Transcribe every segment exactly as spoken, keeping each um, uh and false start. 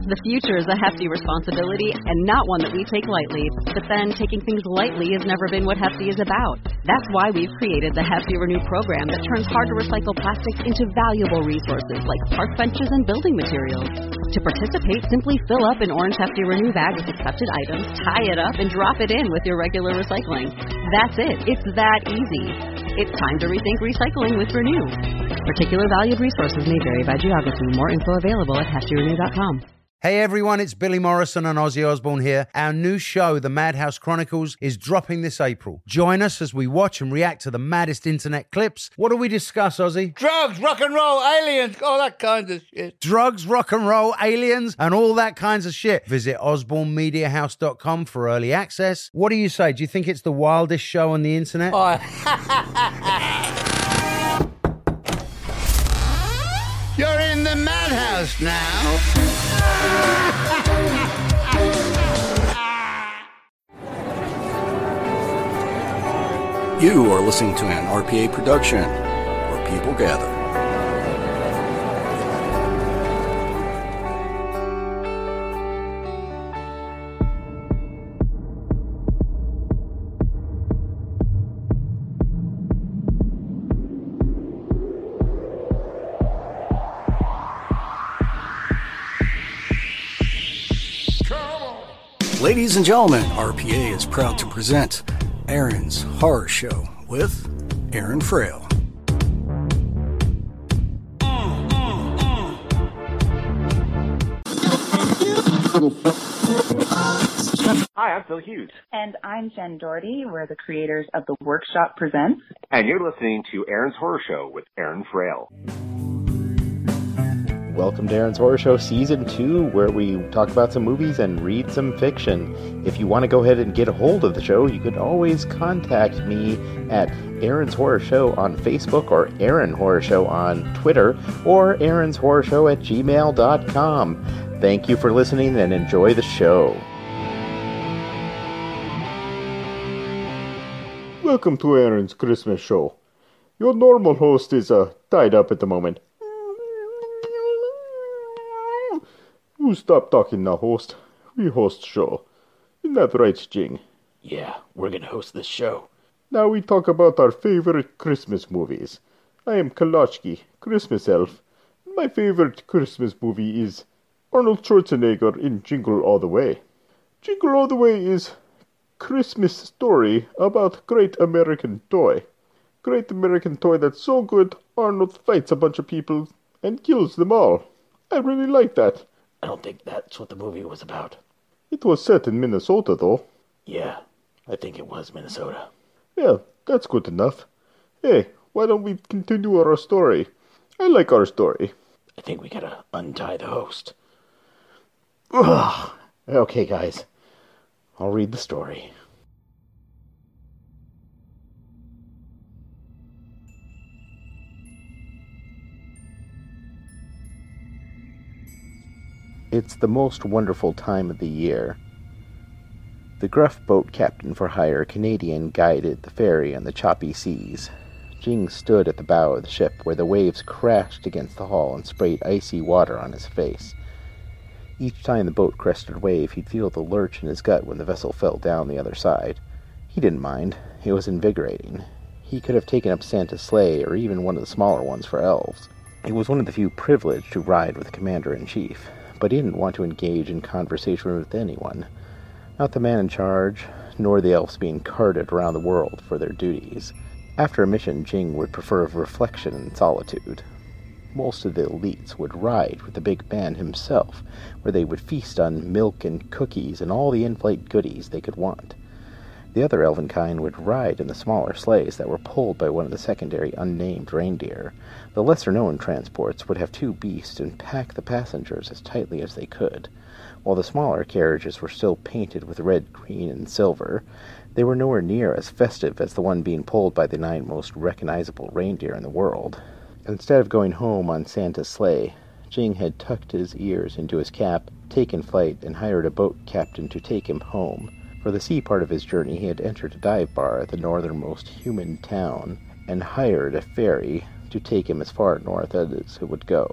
The future is a hefty responsibility and not one that we take lightly. But then, taking things lightly has never been what Hefty is about. That's why we've created the Hefty Renew program that turns hard-to-recycle plastics into valuable resources like park benches and building materials. To participate, simply fill up an orange Hefty Renew bag with accepted items, tie it up, and drop it in with your regular recycling. That's it. It's that easy. It's time to rethink recycling with Renew. Particular valued resources may vary by geography. More info available at hefty renew dot com. Hey everyone, it's Billy Morrison and Ozzy Osbourne here. Our new show, The Madhouse Chronicles, is dropping this April. Join us as we watch and react to the maddest internet clips. What do we discuss, Ozzy? Drugs, rock and roll, aliens, all that kind of shit. Drugs, rock and roll, aliens, and all that kinds of shit. Visit osborne media house dot com for early access. What do you say? Do you think it's the wildest show on the internet? Oh. You're in the madhouse now. You are listening to an R P A production where people gather. Ladies and gentlemen, R P A is proud to present Aaron's Horror Show with Aaron Frail. Hi, I'm Phil Hughes. And I'm Jen Doherty. We're the creators of The Workshop Presents. And you're listening to Aaron's Horror Show with Aaron Frail. Welcome to Aaron's Horror Show Season two, where we talk about some movies and read some fiction. If you want to go ahead and get a hold of the show, you can always contact me at Aaron's Horror Show on Facebook, or Aaron Horror Show on Twitter, or Aaron's Horror Show at gmail dot com. Thank you for listening and enjoy the show. Welcome to Aaron's Christmas Show. Your normal host is uh, tied up at the moment. You stop talking now, host. We host show. Isn't that right, Jing? Yeah, we're gonna host this show. Now we talk about our favorite Christmas movies. I am Kalochki, Christmas elf. My favorite Christmas movie is Arnold Schwarzenegger in Jingle All the Way. Jingle All the Way is Christmas story about Great American Toy. Great American Toy that's so good, Arnold fights a bunch of people and kills them all. I really like that. I don't think that's what the movie was about. It was set in Minnesota, though. Yeah, I think it was Minnesota. Yeah, that's good enough. Hey, why don't we continue our story? I like our story. I think we gotta untie the host. Ugh. Okay, guys. I'll read the story. It's the most wonderful time of the year. The gruff boat captain for hire Canadian guided the ferry on the choppy seas. Jing stood at the bow of the ship where the waves crashed against the hull and sprayed icy water on his face. Each time the boat crested a wave, he'd feel the lurch in his gut when the vessel fell down the other side. He didn't mind. It was invigorating. He could have taken up Santa's sleigh or even one of the smaller ones for elves. He was one of the few privileged to ride with the commander-in-chief, but he didn't want to engage in conversation with anyone. Not the man in charge, nor the elves being carted around the world for their duties. After a mission, Jing would prefer reflection and solitude. Most of the elites would ride with the big man himself, where they would feast on milk and cookies and all the in-flight goodies they could want. The other elven kind would ride in the smaller sleighs that were pulled by one of the secondary unnamed reindeer. The lesser-known transports would have two beasts and pack the passengers as tightly as they could. While the smaller carriages were still painted with red, green, and silver, they were nowhere near as festive as the one being pulled by the nine most recognizable reindeer in the world. Instead of going home on Santa's sleigh, Jing had tucked his ears into his cap, taken flight, and hired a boat captain to take him home. For the sea part of his journey, he had entered a dive bar at the northernmost human town, and hired a ferry to take him as far north as it would go.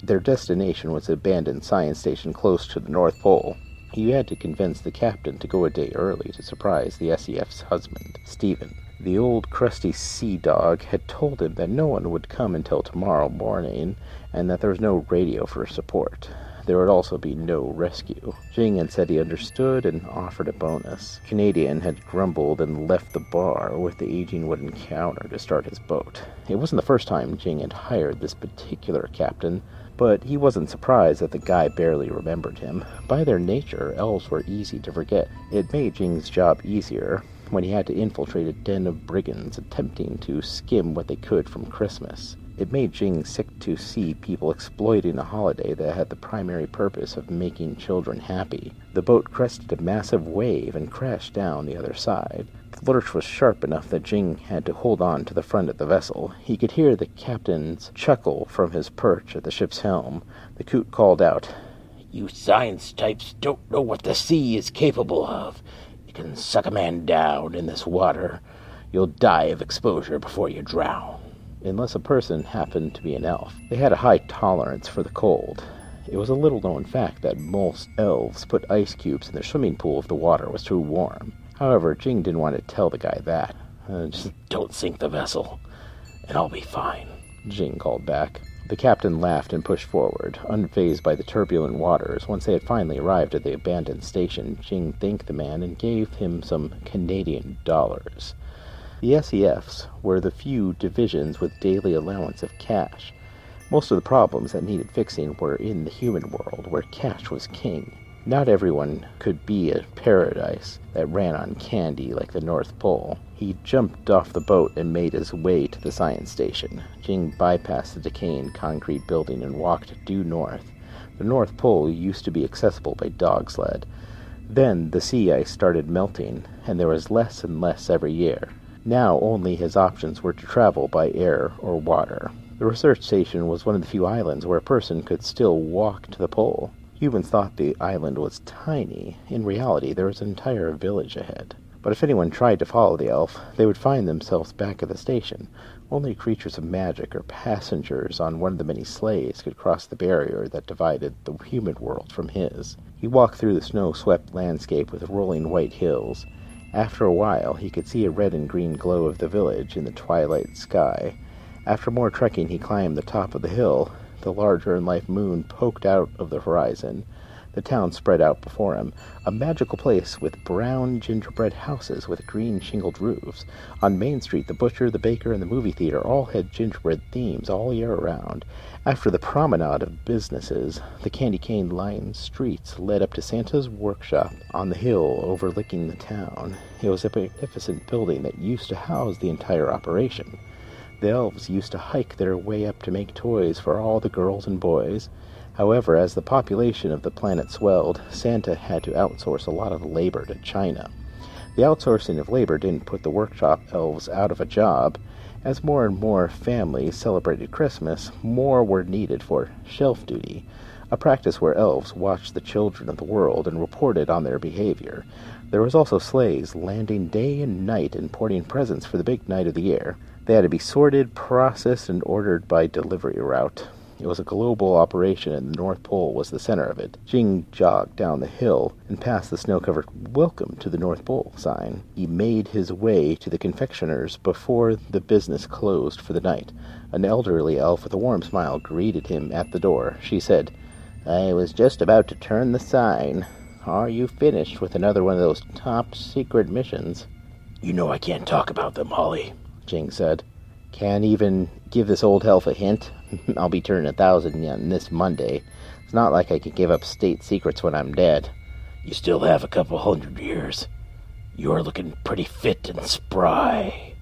Their destination was an abandoned science station close to the North Pole. He had to convince the captain to go a day early to surprise the S E F's husband, Stephen. The old crusty sea dog had told him that no one would come until tomorrow morning, and that there was no radio for support. There would also be no rescue. Jing had said he understood and offered a bonus. Canadian had grumbled and left the bar with the aging wooden counter to start his boat. It wasn't the first time Jing had hired this particular captain, but he wasn't surprised that the guy barely remembered him. By their nature, elves were easy to forget. It made Jing's job easier when he had to infiltrate a den of brigands attempting to skim what they could from Christmas. It made Jing sick to see people exploiting a holiday that had the primary purpose of making children happy. The boat crested a massive wave and crashed down the other side. The lurch was sharp enough that Jing had to hold on to the front of the vessel. He could hear the captain's chuckle from his perch at the ship's helm. The coot called out, "You science types don't know what the sea is capable of. You can suck a man down in this water. You'll die of exposure before you drown." Unless a person happened to be an elf. They had a high tolerance for the cold. It was a little-known fact that most elves put ice cubes in their swimming pool if the water was too warm. However, Jing didn't want to tell the guy that. Uh, just don't sink the vessel, and I'll be fine, Jing called back. The captain laughed and pushed forward, unfazed by the turbulent waters. Once they had finally arrived at the abandoned station, Jing thanked the man and gave him some Canadian dollars. The S E Fs were the few divisions with daily allowance of cash. Most of the problems that needed fixing were in the human world, where cash was king. Not everyone could be a paradise that ran on candy like the North Pole. He jumped off the boat and made his way to the science station. Jing bypassed the decaying concrete building and walked due north. The North Pole used to be accessible by dog sled. Then the sea ice started melting, and there was less and less every year. Now only his options were to travel by air or water. The research station was one of the few islands where a person could still walk to the pole. Humans thought the island was tiny. In reality, there was an entire village ahead. But if anyone tried to follow the elf, they would find themselves back at the station. Only creatures of magic or passengers on one of the many sleighs could cross the barrier that divided the human world from his. He walked through the snow-swept landscape with rolling white hills. After a while, he could see a red and green glow of the village in the twilight sky. After more trekking, he climbed the top of the hill. The larger-than-life moon poked out of the horizon. The town spread out before him, a magical place with brown gingerbread houses with green shingled roofs. On Main Street, the butcher, the baker, and the movie theater all had gingerbread themes all year round. After the promenade of businesses, the candy cane-lined streets led up to Santa's workshop on the hill overlooking the town. It was a magnificent building that used to house the entire operation. The elves used to hike their way up to make toys for all the girls and boys. However, as the population of the planet swelled, Santa had to outsource a lot of labor to China. The outsourcing of labor didn't put the workshop elves out of a job. As more and more families celebrated Christmas, more were needed for shelf duty, a practice where elves watched the children of the world and reported on their behavior. There was also sleighs landing day and night and porting presents for the big night of the year. They had to be sorted, processed, and ordered by delivery route. It was a global operation, and the North Pole was the center of it. Jing jogged down the hill and past the snow-covered "Welcome to the North Pole" sign. He made his way to the confectioner's before the business closed for the night. An elderly elf with a warm smile greeted him at the door. She said, "I was just about to turn the sign. Are you finished with another one of those top-secret missions?" "You know I can't talk about them, Holly," Jing said. "Can't even give this old elf a hint? I'll be turning a thousand on this Monday. It's not like I can give up state secrets when I'm dead." "You still have a couple hundred years. You're looking pretty fit and spry."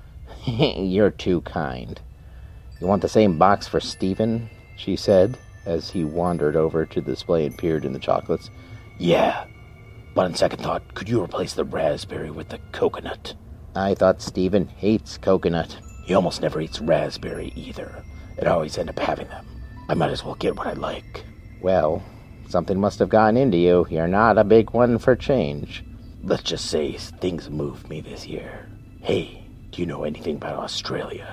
"You're too kind. You want the same box for Stephen?" she said, as he wandered over to the display and peered in the chocolates. "Yeah, but on second thought, could you replace the raspberry with the coconut?" "I thought Stephen hates coconut." "He almost never eats raspberry either. I'd always end up having them. I might as well get what I like." "Well, something must have gotten into you. You're not a big one for change." "Let's just say things moved me this year. Hey, do you know anything about Australia?"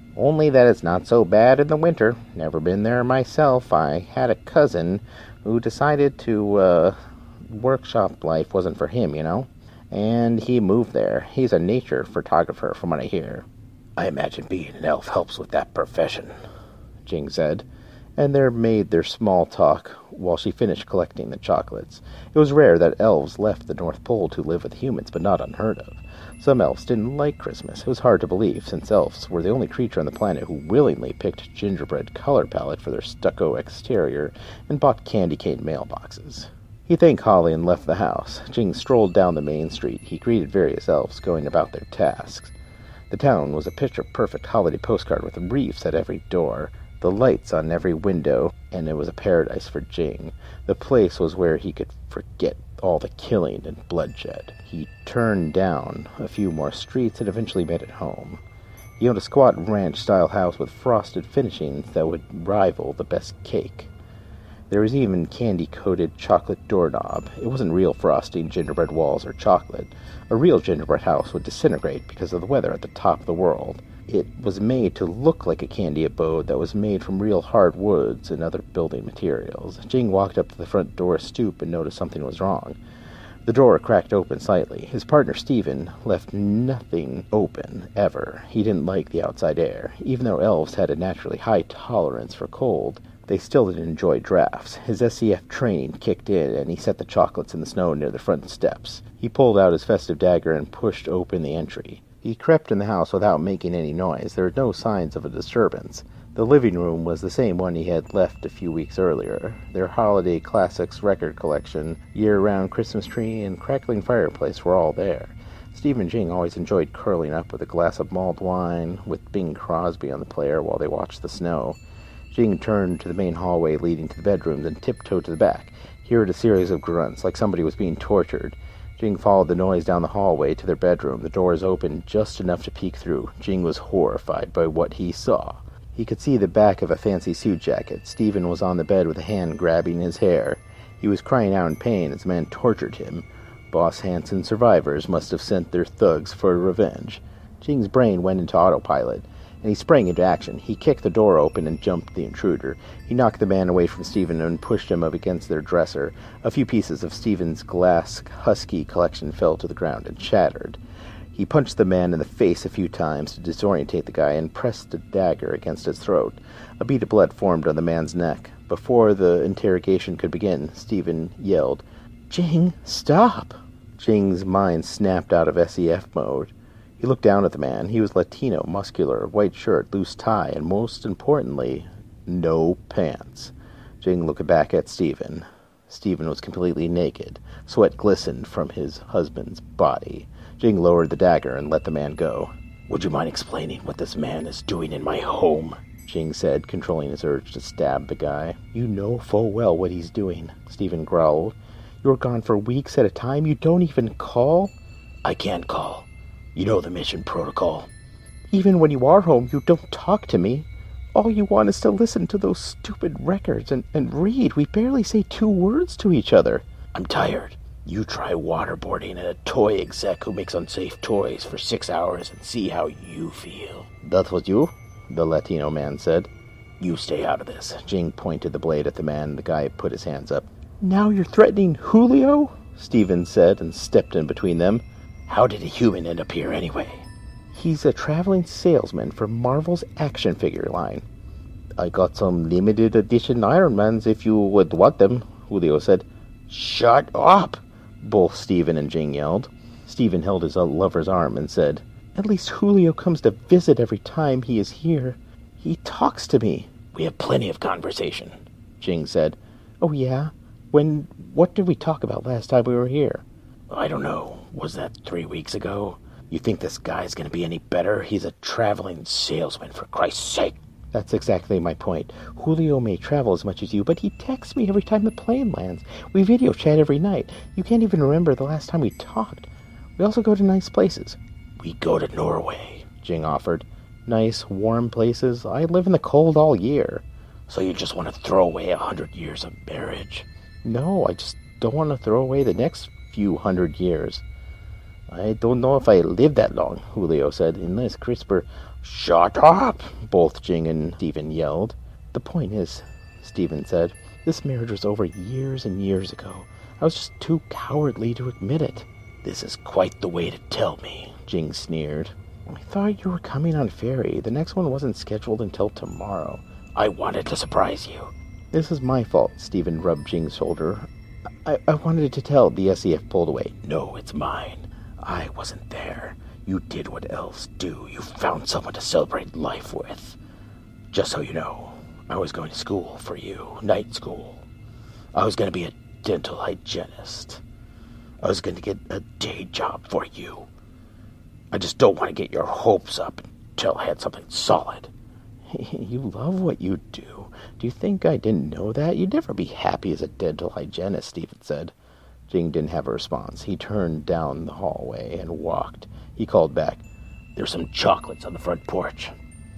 Only that it's not so bad in the winter. Never been there myself. I had a cousin who decided to, uh, workshop life wasn't for him, you know? And he moved there. He's a nature photographer, from what I hear. I imagine being an elf helps with that profession, Jing said, and they made their small talk while she finished collecting the chocolates. It was rare that elves left the North Pole to live with humans, but not unheard of. Some elves didn't like Christmas. It was hard to believe, since elves were the only creature on the planet who willingly picked gingerbread color palette for their stucco exterior and bought candy cane mailboxes. He thanked Holly and left the house. Jing strolled down the main street. He greeted various elves going about their tasks. The town was a picture-perfect holiday postcard with reefs at every door, the lights on every window, and it was a paradise for Jing. The place was where he could forget all the killing and bloodshed. He turned down a few more streets and eventually made it home. He owned a squat ranch-style house with frosted finishings that would rival the best cake. There was even candy-coated chocolate doorknob. It wasn't real frosting, gingerbread walls, or chocolate. A real gingerbread house would disintegrate because of the weather at the top of the world. It was made to look like a candy abode that was made from real hard woods and other building materials. Jing walked up to the front door stoop and noticed something was wrong. The door cracked open slightly. His partner, Stephen, left nothing open, ever. He didn't like the outside air. Even though elves had a naturally high tolerance for cold, they still didn't enjoy drafts. His S C F training kicked in, and he set the chocolates in the snow near the front steps. He pulled out his festive dagger and pushed open the entry. He crept in the house without making any noise. There were no signs of a disturbance. The living room was the same one he had left a few weeks earlier. Their holiday classics record collection, year-round Christmas tree, and crackling fireplace were all there. Steve and Jing always enjoyed curling up with a glass of mulled wine, with Bing Crosby on the player while they watched the snow. Jing turned to the main hallway leading to the bedrooms and tiptoed to the back. He heard a series of grunts, like somebody was being tortured. Jing followed the noise down the hallway to their bedroom. The doors opened just enough to peek through. Jing was horrified by what he saw. He could see the back of a fancy suit jacket. Stephen was on the bed with a hand grabbing his hair. He was crying out in pain as the man tortured him. Boss Hanson survivors must have sent their thugs for revenge. Jing's brain went into autopilot, and he sprang into action. He kicked the door open and jumped the intruder. He knocked the man away from Stephen and pushed him up against their dresser. A few pieces of Stephen's glass husky collection fell to the ground and shattered. He punched the man in the face a few times to disorientate the guy and pressed a dagger against his throat. A bead of blood formed on the man's neck. Before the interrogation could begin, Stephen yelled, "Jing, stop!" Jing's mind snapped out of S E F mode. He looked down at the man. He was Latino, muscular, white shirt, loose tie, and most importantly, no pants. Jing looked back at Stephen. Stephen was completely naked. Sweat glistened from his husband's body. Jing lowered the dagger and let the man go. "Would you mind explaining what this man is doing in my home?" Jing said, controlling his urge to stab the guy. "You know full well what he's doing," Stephen growled. "You're gone for weeks at a time. You don't even call?" "I can't call. You know the mission protocol." "Even when you are home, you don't talk to me. All you want is to listen to those stupid records and, and read. We barely say two words to each other." "I'm tired. You try waterboarding at a toy exec who makes unsafe toys for six hours and see how you feel." "That was you?" the Latino man said. "You stay out of this." Jing pointed the blade at the man. The guy put his hands up. "Now you're threatening Julio?" Stephen said and stepped in between them. "How did a human end up here anyway?" "He's a traveling salesman for Marvel's action figure line." "I got some limited edition Iron Mans if you would want them," Julio said. "Shut up!" both Stephen and Jing yelled. Stephen held his lover's arm and said, "At least Julio comes to visit every time he is here. He talks to me." "We have plenty of conversation," Jing said. "Oh, yeah? When, what did we talk about last time we were here?" "I don't know. Was that three weeks ago? You think this guy's going to be any better? He's a traveling salesman, for Christ's sake." "That's exactly my point. Julio may travel as much as you, but he texts me every time the plane lands. We video chat every night. You can't even remember the last time we talked. We also go to nice places." "We go to Norway," Jing offered. "Nice, warm places? I live in the cold all year." "So you just want to throw away a hundred years of marriage?" "No, I just don't want to throw away the next few hundred years." "I don't know if I live that long," Julio said, "unless CRISPR Shut up! Both Jing and Stephen yelled. The point is, Stephen said, this marriage was over years and years ago. I was just too cowardly to admit it. This is quite the way to tell me, Jing sneered. I thought you were coming on ferry. The next one wasn't scheduled until tomorrow. I wanted to surprise you. This is my fault, Stephen rubbed Jing's shoulder. I, I wanted to tell. The S E F pulled away. No, it's mine. I wasn't there. You did what elves do. You found someone to celebrate life with. Just so you know, I was going to school for you. Night school. I was going to be a dental hygienist. I was going to get a day job for you. I just don't want to get your hopes up until I had something solid. You love what you do. Do you think I didn't know that? You'd never be happy as a dental hygienist, Stephen said. Jing didn't have a response. He turned down the hallway and walked. He called back, There's some chocolates on the front porch.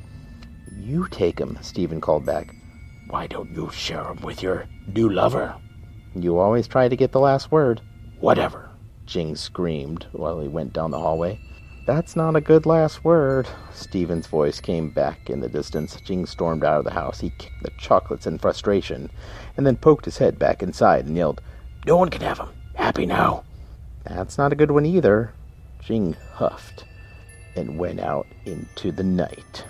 You take them, Stephen called back. Why don't you share them with your new lover? You always try to get the last word. Whatever, Jing screamed while he went down the hallway. That's not a good last word. Stephen's voice came back in the distance. Jing stormed out of the house. He kicked the chocolates in frustration, and then poked his head back inside and yelled, No one can have them. Happy now. That's not a good one either. Jing huffed and went out into the night.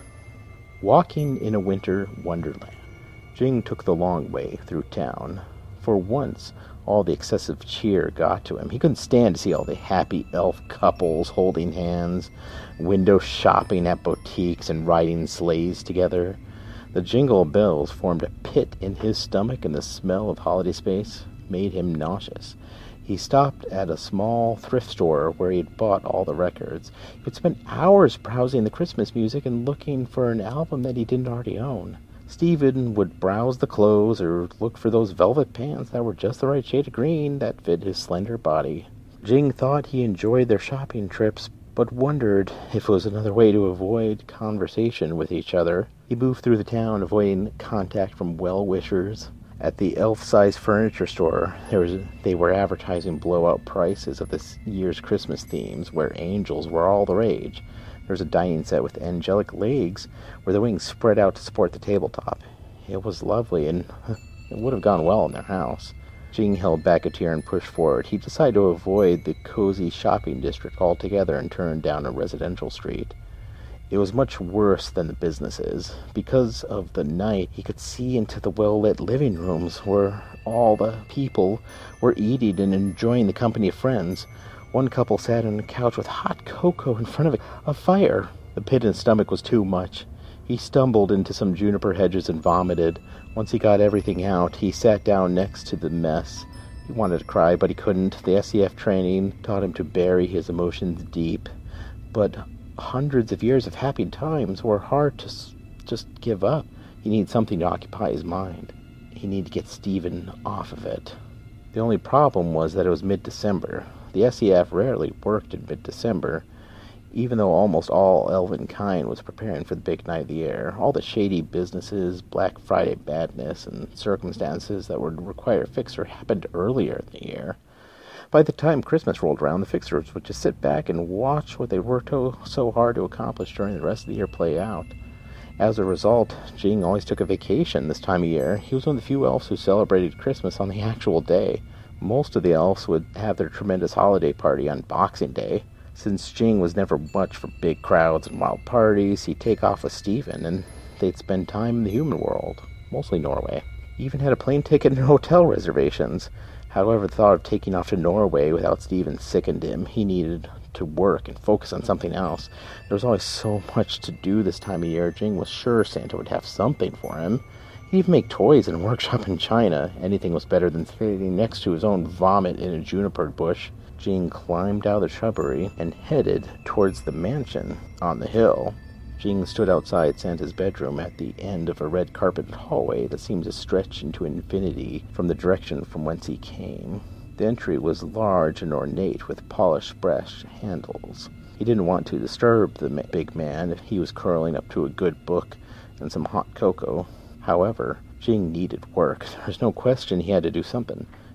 Walking in a winter wonderland, Jing took the long way through town. For once, all the excessive cheer got to him. He couldn't stand to see all the happy elf couples holding hands, window shopping at boutiques, and riding sleighs together. The jingle of bells formed a pit in his stomach, and the smell of holiday space made him nauseous. He stopped at a small thrift store where he had bought all the records. He would spend hours browsing the Christmas music and looking for an album that he didn't already own. Stephen would browse the clothes or look for those velvet pants that were just the right shade of green that fit his slender body. Jing thought he enjoyed their shopping trips, but wondered if it was another way to avoid conversation with each other. He moved through the town, avoiding contact from well-wishers. At the elf-sized furniture store, there was, they were advertising blowout prices of this year's Christmas themes, where angels were all the rage. There was a dining set with angelic legs, where the wings spread out to support the tabletop. It was lovely, and it would have gone well in their house. Jing held back a tear and pushed forward. He decided to avoid the cozy shopping district altogether and turned down a residential street. It was much worse than the businesses. Because of the night, he could see into the well-lit living rooms where all the people were eating and enjoying the company of friends. One couple sat on a couch with hot cocoa in front of a fire. The pit in his stomach was too much. He stumbled into some juniper hedges and vomited. Once he got everything out, he sat down next to the mess. He wanted to cry, but he couldn't. The S E F training taught him to bury his emotions deep. But hundreds of years of happy times were hard to s- just give up. He needed something to occupy his mind. He needed to get Stephen off of it. The only problem was that it was mid-December. The S E F rarely worked in mid-December, even though almost all elvenkind was preparing for the big night of the year. All the shady businesses, Black Friday badness, and circumstances that would require a fixer happened earlier in the year. By the time Christmas rolled around, the fixers would just sit back and watch what they worked so hard to accomplish during the rest of the year play out. As a result, Jing always took a vacation this time of year. He was one of the few elves who celebrated Christmas on the actual day. Most of the elves would have their tremendous holiday party on Boxing Day. Since Jing was never much for big crowds and wild parties, he'd take off with Stephen, and they'd spend time in the human world, mostly Norway. He even had a plane ticket and hotel reservations. However, the thought of taking off to Norway without Stephen sickened him. He needed to work and focus on something else. There was always so much to do this time of year. Jing was sure Santa would have something for him. He'd even make toys and workshop in China. Anything was better than sitting next to his own vomit in a juniper bush. Jing climbed out of the shrubbery and headed towards the mansion on the hill. Jing stood outside Santa's bedroom at the end of a red-carpeted hallway that seemed to stretch into infinity from the direction from whence he came. The entry was large and ornate with polished brass handles. He didn't want to disturb the ma- big man if he was curling up to a good book and some hot cocoa. However, Jing needed work. There was no question he had to do something.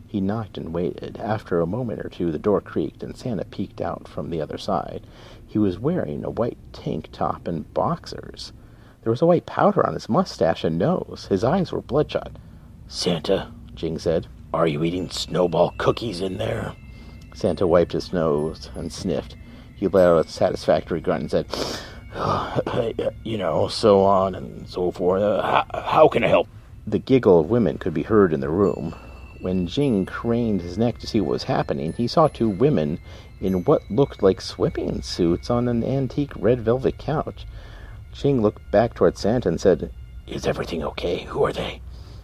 He knocked and waited. After a moment or two, the door creaked, and Santa peeked out from the other side. He was wearing a white tank top and boxers. There was a white powder on his mustache and nose. His eyes were bloodshot. "Santa," Jing said, "are you eating snowball cookies in there?" Santa wiped his nose and sniffed. He let out a satisfactory grunt and said, uh, you know, so on and so forth. Uh, how, how can I help? The giggle of women could be heard in the room. When Jing craned his neck to see what was happening, he saw two women in what looked like swimming suits on an antique red velvet couch. Jing looked back toward Santa and said, "Is everything okay? Who are they?"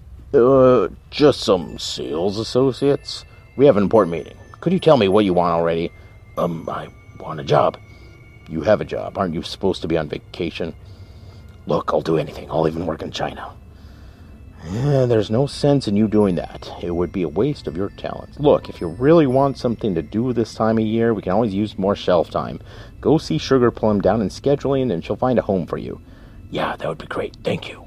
Uh, just some sales associates. We have an important meeting. Could you tell me what you want already?" Um, I want a job." "You have a job. Aren't you supposed to be on vacation?" "Look, I'll do anything. I'll even work in China." Yeah, there's no sense in you doing that. It would be a waste of your talents. Look, if you really want something to do this time of year, we can always use more shelf time. Go see Sugar Plum down in scheduling, and she'll find a home for you. "Yeah, that would be great. Thank you."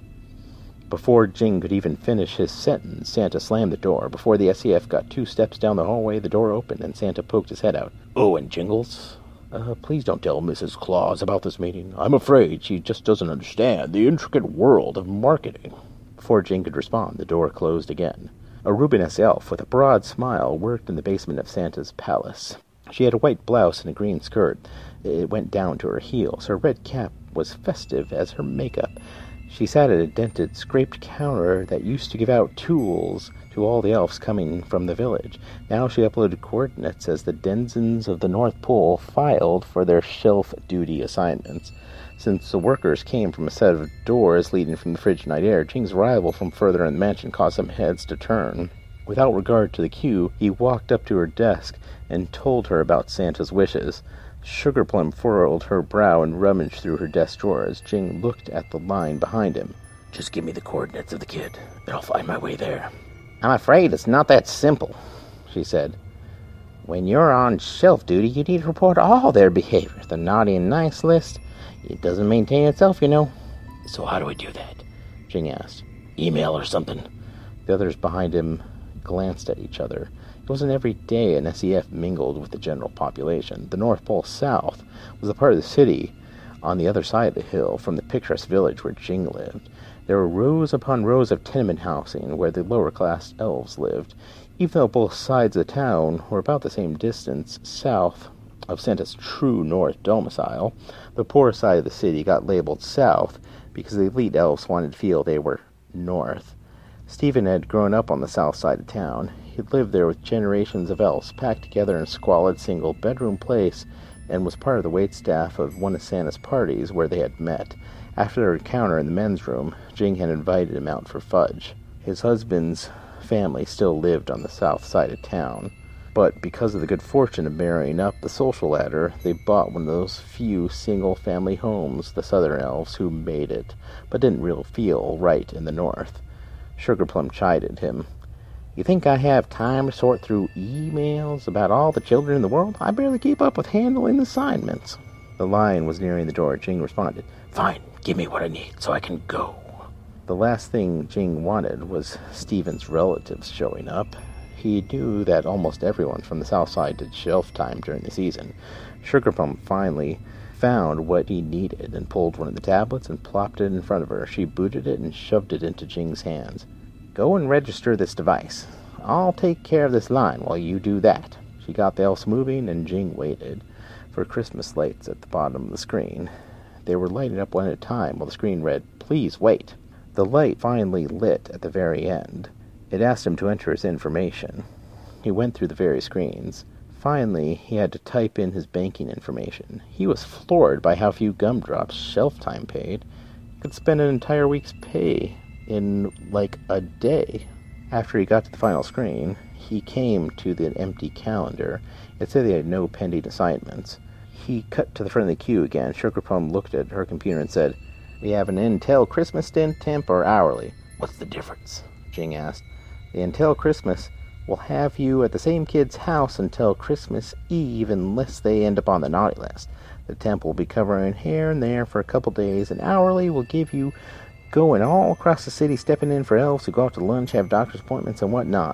Before Jing could even finish his sentence, Santa slammed the door. Before the S E F got two steps down the hallway, the door opened, and Santa poked his head out. "Oh, and Jingles? Uh, please don't tell Missus Claus about this meeting. I'm afraid she just doesn't understand the intricate world of marketing." Before Jing could respond, the door closed again. A Rubiness elf with a broad smile worked in the basement of Santa's palace. She had a white blouse and a green skirt. It went down to her heels. Her red cap was festive as her makeup. She sat at a dented, scraped counter that used to give out tools to all the elves coming from the village. Now she uploaded coordinates as the denizens of the North Pole filed for their shelf duty assignments. Since the workers came from a set of doors leading from the frigid night air, Jing's arrival from further in the mansion caused some heads to turn. Without regard to the queue, he walked up to her desk and told her about Santa's wishes. Sugar Plum furrowed her brow and rummaged through her desk drawers. Jing looked at the line behind him. "Just give me the coordinates of the kid, and I'll find my way there." "I'm afraid it's not that simple," she said. "When you're on shelf duty, you need to report all their behavior. The naughty and nice list, it doesn't maintain itself, you know." "So how do I do that?" Jing asked. "Email or something?" The others behind him glanced at each other. It wasn't every day an S E F mingled with the general population. The North Pole South was a part of the city on the other side of the hill from the picturesque village where Jing lived. There were rows upon rows of tenement housing where the lower-class elves lived. Even though both sides of the town were about the same distance south of Santa's true north domicile, the poor side of the city got labeled south because the elite elves wanted to feel they were north. Stephen had grown up on the south side of town. He'd lived there with generations of elves packed together in a squalid single-bedroom place and was part of the waitstaff of one of Santa's parties where they had met. After their encounter in the men's room, Jing had invited him out for fudge. His husband's family still lived on the south side of town, but because of the good fortune of marrying up the social ladder, they bought one of those few single-family homes, the southern elves, who made it, but didn't really feel right in the north. Sugar Plum chided him. "You think I have time to sort through emails about all the children in the world? I barely keep up with handling assignments." The line was nearing the door. Jing responded, "Fine, give me what I need so I can go." The last thing Jing wanted was Stephen's relatives showing up. He knew that almost everyone from the south side did shelf time during the season. Sugar Plum finally found what he needed and pulled one of the tablets and plopped it in front of her. She booted it and shoved it into Jing's hands. "Go and register this device. I'll take care of this line while you do that." She got the elves moving, and Jing waited for Christmas lights at the bottom of the screen. They were lighting up one at a time while the screen read, "Please wait." The light finally lit at the very end. It asked him to enter his information. He went through the various screens. Finally, he had to type in his banking information. He was floored by how few gumdrops shelf time paid. He could spend an entire week's pay in, like, a day. After he got to the final screen, he came to the empty calendar. It said he had no pending assignments. He cut to the front of the queue again. Sugar Plum looked at her computer and said, "We have an Intel Christmas stint, temp, or hourly?" "What's the difference?" Jing asked. "The Intel Christmas will have you at the same kid's house until Christmas Eve unless they end up on the naughty list. The temp will be covering here and there for a couple days, and hourly will give you going all across the city, stepping in for elves who go out to lunch, have doctor's appointments, and whatnot.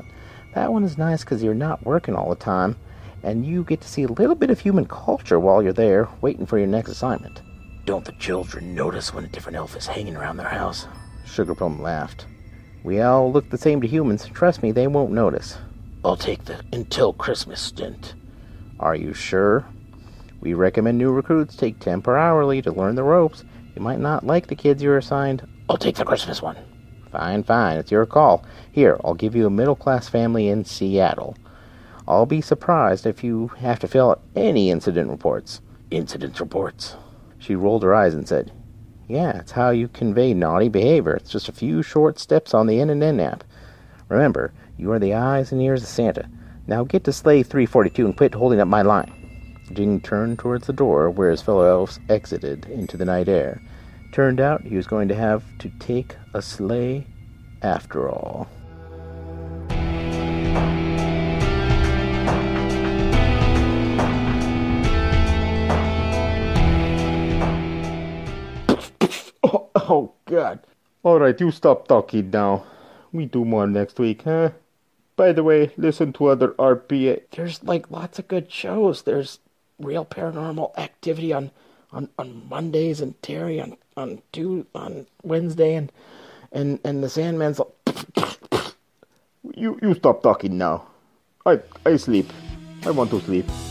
That one is nice because you're not working all the time, and you get to see a little bit of human culture while you're there, waiting for your next assignment. Don't the children notice when a different elf is hanging around their house? Sugar Plum laughed. We all look the same to humans. Trust me, they won't notice. I'll take the until Christmas stint. Are you sure? We recommend new recruits take temp or hourly to learn the ropes. You might not like the kids you're assigned. I'll take the Christmas one. Fine, fine. It's your call. Here, I'll give you a middle-class family in Seattle. I'll be surprised if you have to fill out any incident reports. Incident reports? She rolled her eyes and said, Yeah, it's how you convey naughty behavior. It's just a few short steps on the N and N app. Remember, you are the eyes and ears of Santa. Now get to Sleigh three forty-two and quit holding up my line. Jing turned towards the door where his fellow elves exited into the night air. Turned out he was going to have to take a sleigh after all. oh, oh, God. All right, you stop talking now. We do more next week, huh? By the way, listen to other R P A. There's, like, lots of good shows. There's Real Paranormal Activity on, on, on Mondays and Terry on on two, on Wednesday, and and and the Sandman's. You you stop talking now. I I sleep. I want to sleep.